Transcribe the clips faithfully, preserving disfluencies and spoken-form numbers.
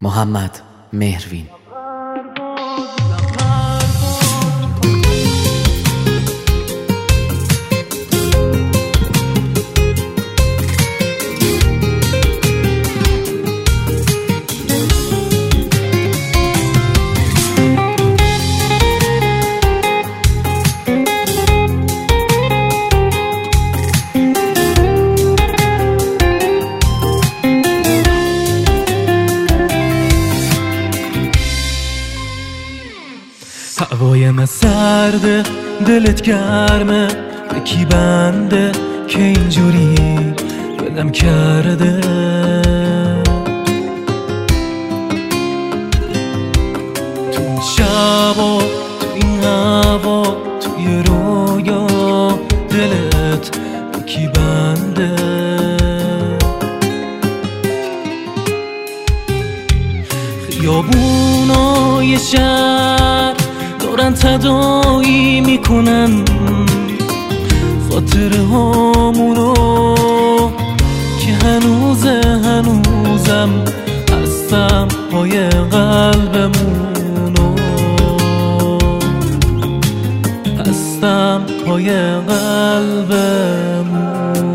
محمد مهروین. هوایم سرده، دلت گرمه، به کی بنده که اینجوری دلم کرده؟ تو این شبا، تو این هوا، توی رویا دلت به کی بنده؟ خیابونای شهر دارن تداعی میکنن خاطره هامونو که هنوزه هنوزم هستم پای قلبمونو هستم پای قلبمون.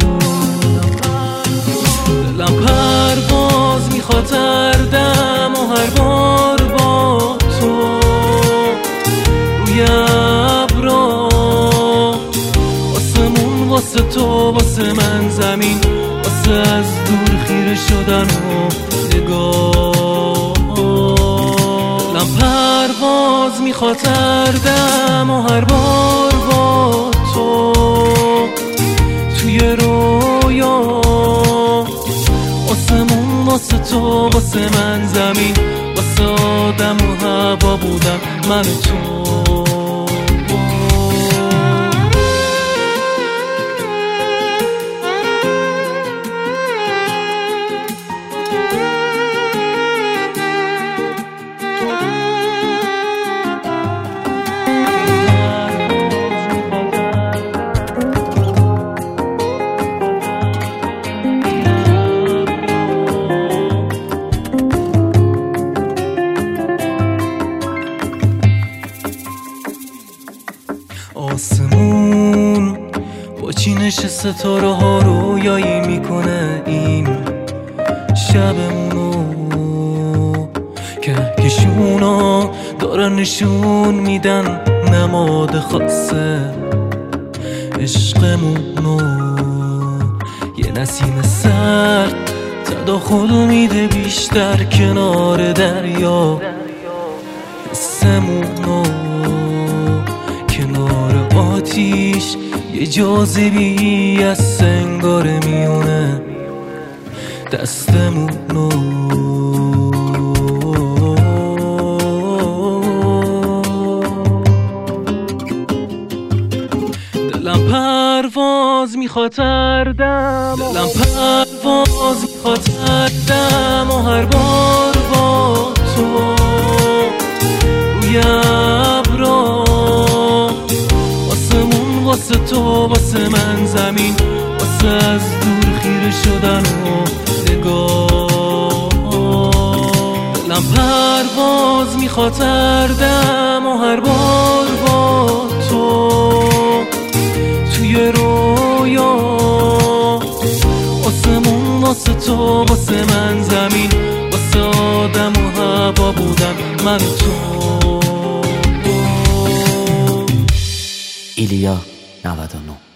دلم پرواز میخواد هر دم و هر بار با تو ابرا واسمون، واسه تو، واسه من زمین، واسه از دور خیره شدن و نگاه. دلم پرواز میخواد هر دم و هر بار با تو توی رویا واسمون، واسه تو، واسه من زمین، واسه آدم و هوا بودم من و تو. آسمون با چینش ستاره ها رویایی میکنه این شبمونو، کهکشونا دارن نشون میدن نماد خاصه عشقمونو. یه نسیم سرد تداخل میده بیشتر کنار دریا حسمونو، کنار آتیش یه جاذبی از سنگاره میونه دستمونو. دلم پرواز میخواد هر دم، دلم پرواز میخواد هر دم و هر بار با تو روی ابرا واسمون، واسه تو، واسه من زمین، واسه از دور خیره شدن و نگاه. دلم پرواز میخواد هر دم و هر بار با تو توی رویا واسمون، واسه تو، واسه من زمین، واسه آدم و هوا بودم من و تو. ایلیا نود و نه.